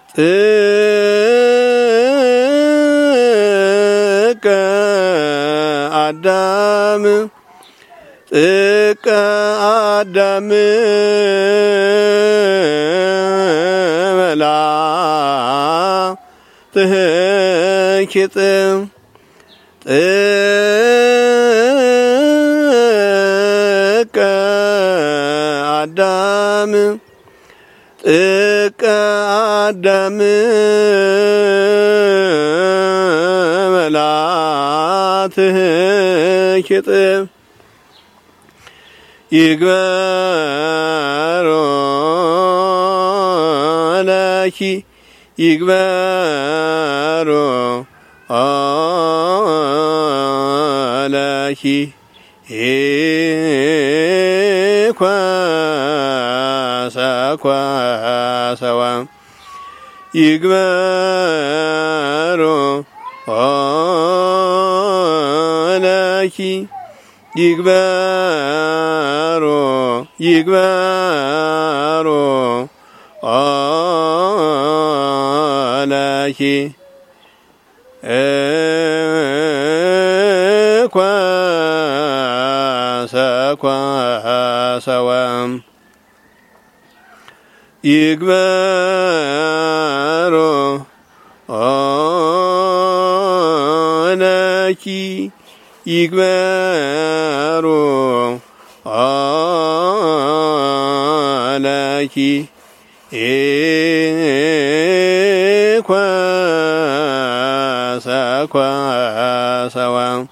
ጥቀ አዳም ጥቀ አዳም መላትህኪጥ ጥቀ አዳም ጥቀ አዳም መላትህኪጥ ይግበሮ ለኪ ይግበሮ ለኪ ኳሰዋ ይግበሮ ለኪ ይግበሮ ይግበሮ ለኪ ኳሰዋ ይግበሮ ለኪ ይግበሮ ለኪ ኳሰዋ